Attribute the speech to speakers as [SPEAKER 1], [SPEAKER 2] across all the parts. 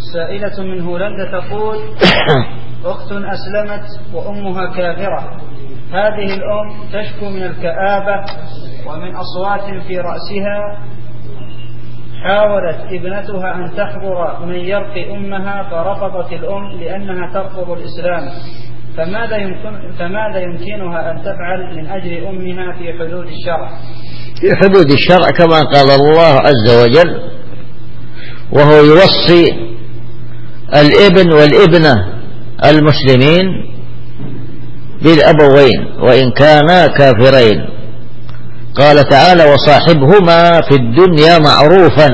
[SPEAKER 1] سائلة من هولندا تقول: أخت أسلمت وأمها كافرة. هذه الأم تشكو من الكآبة ومن أصوات في رأسها. حاولت ابنتها أن تحضر من يرقي أمها فرفضت الأم لأنها ترفض الإسلام، فماذا يمكنها أن تفعل من أجل أمها في حدود الشرع؟
[SPEAKER 2] في حدود الشرع كما قال الله عز وجل: وهو يوصي الابن والابنة المسلمين بالأبوين وإن كانا كافرين. قال تعالى: وصاحبهما في الدنيا معروفا.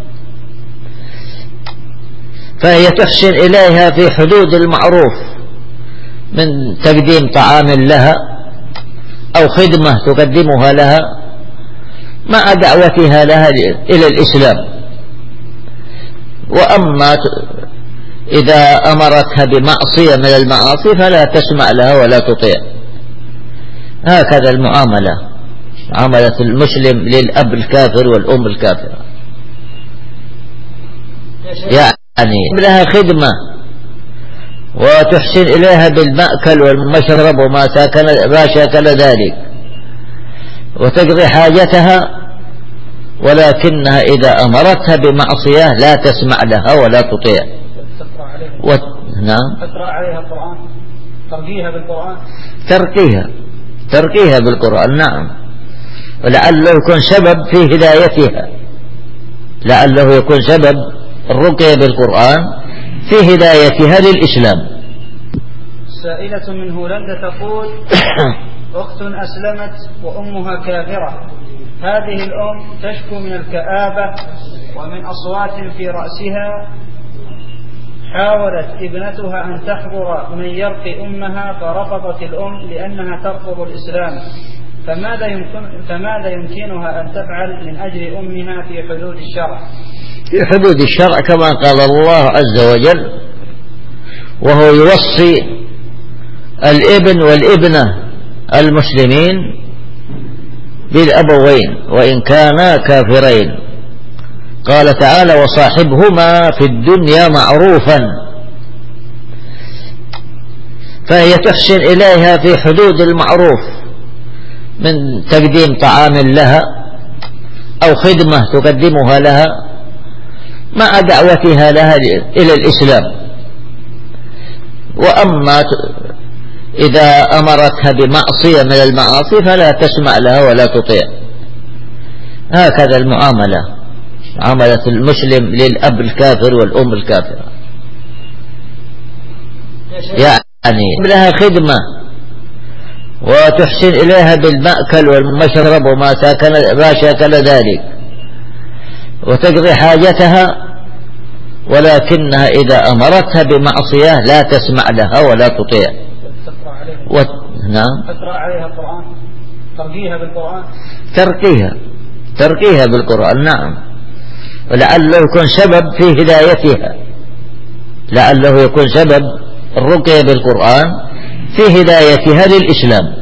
[SPEAKER 2] فهي تحسن إليها في حدود المعروف من تقديم طعام لها أو خدمة تقدمها لها مع دعوتها لها إلى الإسلام. وأما إذا أمرتها بمعصية من المعاصي فلا تسمع لها ولا تطيع. هكذا المعاملة، معاملة المسلم للأب الكافر والأم الكافرة. يعني لها خدمة وتحسن إليها بالمأكل والمشرب وما شاكل ذلك وتقضي حاجتها، ولكنها إذا أمرتها بمعصية لا تسمع لها ولا تطيع.
[SPEAKER 1] نعم. تقرأ عليها القرآن، ترقيها بالقرآن،
[SPEAKER 2] ترقيها بالقرآن. نعم. ولعله يكون سبب في هدايتها، لعله يكون سبب الرقية بالقرآن في هدايتها للإسلام.
[SPEAKER 1] سائلة من هولندا تقول: أخت أسلمت وأمها كافرة. هذه الأم تشكو من الكآبة ومن أصوات في رأسها. حاولت ابنتها أن تحضر من يرقي أمها فرفضت الأم لأنها ترفض الإسلام، فماذا يمكنها أن تفعل من أجل أمها في حدود الشرع؟
[SPEAKER 2] في حدود الشرع كما قال الله عز وجل: وهو يوصي الابن والابنة المسلمين بالأبوين وإن كانا كافرين. قال تعالى: وصاحبهما في الدنيا معروفا. فهي تحسن إليها في حدود المعروف من تقديم طعام لها أو خدمة تقدمها لها مع دعوتها لها إلى الإسلام. وأما إذا أمرتها بمعصية من المعاصي فلا تسمع لها ولا تطيع. هكذا المعاملة، معاملة المسلم للأب الكافر والأم الكافرة. يعني لها خدمة وتحسن إليها بالمأكل والمشرب وما شاكل ذلك وتقضي حاجتها، ولكنها إذا أمرتها بمعصية لا تسمع لها ولا تطيع.
[SPEAKER 1] نعم. تقرأ عليها القرآن، ترقيها بالقرآن،
[SPEAKER 2] ترقيها بالقرآن. نعم. ولعله يكون سبب في هدايتها، لعله يكون سبب الرقية بالقرآن في هدايتها للإسلام.